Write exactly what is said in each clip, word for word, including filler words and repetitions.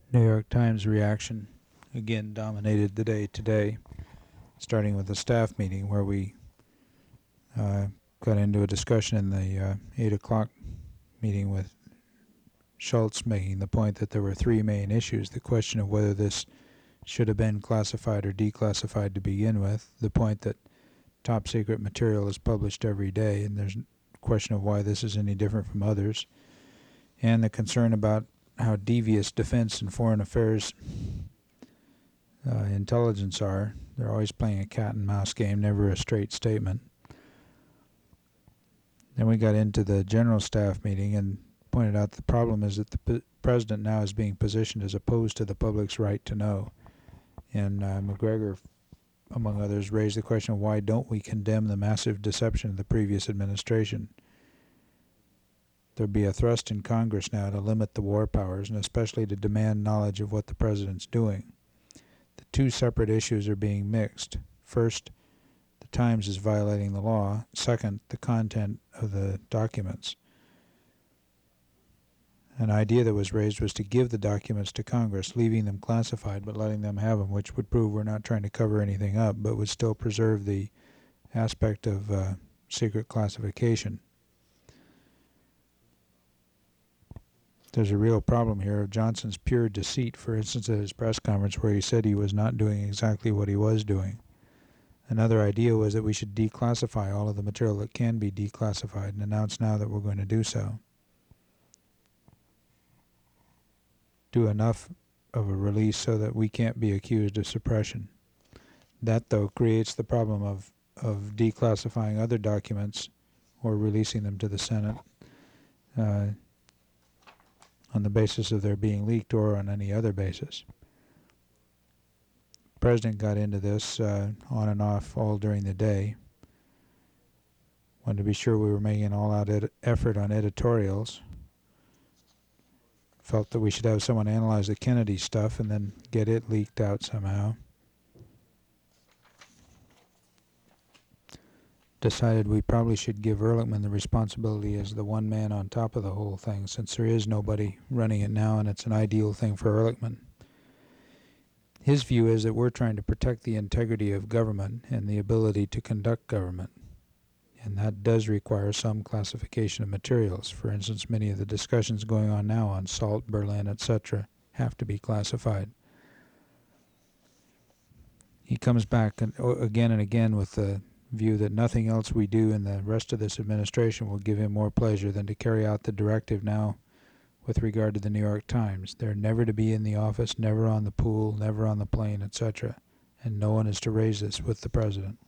New York Times reaction again dominated the day today, starting with a staff meeting where we uh, got into a discussion in the uh, eight o'clock meeting with Schultz making the point that there were three main issues: the question of whether this should have been classified or declassified to begin with, the point that top secret material is published every day and there's a question of why this is any different from others, and the concern about how devious defense and foreign affairs uh, intelligence are. They're always playing a cat and mouse game, never a straight statement. Then we got into the general staff meeting and pointed out the problem is that the p- president now is being positioned as opposed to the public's right to know. And uh, McGregor, among others, raised the question of why don't we condemn the massive deception of the previous administration. There'd be a thrust in Congress now to limit the war powers and especially to demand knowledge of what the president's doing. The two separate issues are being mixed. First, the Times is violating the law. Second, the content of the documents. An idea that was raised was to give the documents to Congress, leaving them classified but letting them have them, which would prove we're not trying to cover anything up, but would still preserve the aspect of uh, secret classification. There's a real problem here of Johnson's pure deceit, for instance, at his press conference where he said he was not doing exactly what he was doing. Another idea was that we should declassify all of the material that can be declassified and announce now that we're going to do so. Do enough of a release so that we can't be accused of suppression. That, though, creates the problem of, of declassifying other documents or releasing them to the Senate uh, on the basis of their being leaked or on any other basis. The president got into this uh, on and off all during the day. Wanted to be sure we were making an all-out ed- effort on editorials. Felt that we should have someone analyze the Kennedy stuff and then get it leaked out somehow. Decided we probably should give Ehrlichman the responsibility as the one man on top of the whole thing, since there is nobody running it now and it's an ideal thing for Ehrlichman. His view is that we're trying to protect the integrity of government and the ability to conduct government. And that does require some classification of materials. For instance, many of the discussions going on now on SALT, Berlin, et cetera have to be classified. He comes back and, uh, again and again with the view that nothing else we do in the rest of this administration will give him more pleasure than to carry out the directive now with regard to the New York Times. They're never to be in the office, never on the pool, never on the plane, et cetera. And no one is to raise this with the president.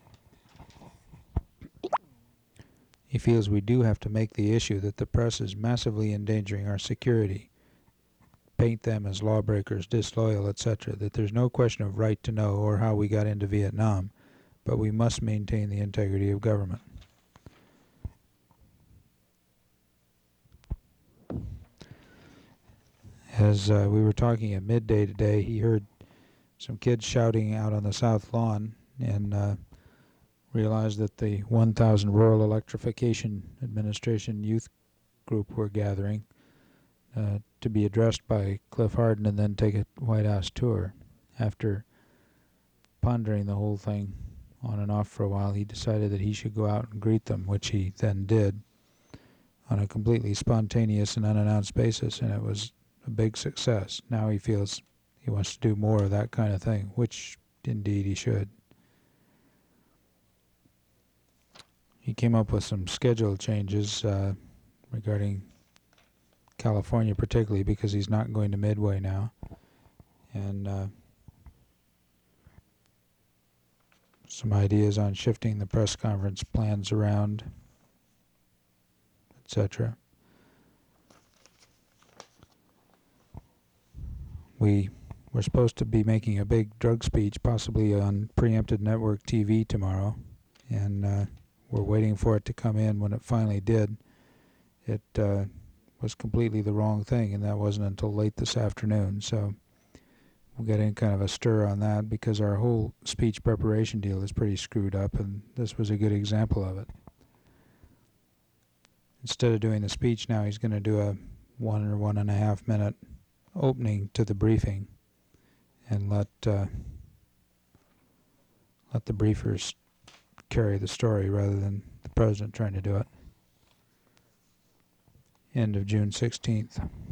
He feels we do have to make the issue that the press is massively endangering our security, paint them as lawbreakers, disloyal, et cetera, that there's no question of right to know or how we got into Vietnam, but we must maintain the integrity of government. As uh, we were talking at midday today, he heard some kids shouting out on the south lawn and uh, realized that the one thousand Rural Electrification Administration youth group were gathering uh, to be addressed by Cliff Harden and then take a White House tour. After pondering the whole thing on and off for a while, he decided that he should go out and greet them, which he then did on a completely spontaneous and unannounced basis, and it was a big success. Now he feels he wants to do more of that kind of thing, which indeed he should. He came up with some schedule changes uh, regarding California particularly, because he's not going to Midway now. And uh, some ideas on shifting the press conference plans around, et cetera. We were supposed to be making a big drug speech, possibly on preempted network T V tomorrow, and uh, we're waiting for it to come in. When it finally did, it uh, was completely the wrong thing, and that wasn't until late this afternoon. So we'll get in kind of a stir on that, because our whole speech preparation deal is pretty screwed up, and this was a good example of it. Instead of doing the speech now, he's going to do a one or one and a half minute opening to the briefing and let uh, let the briefers carry the story rather than the president trying to do it. End of June sixteenth.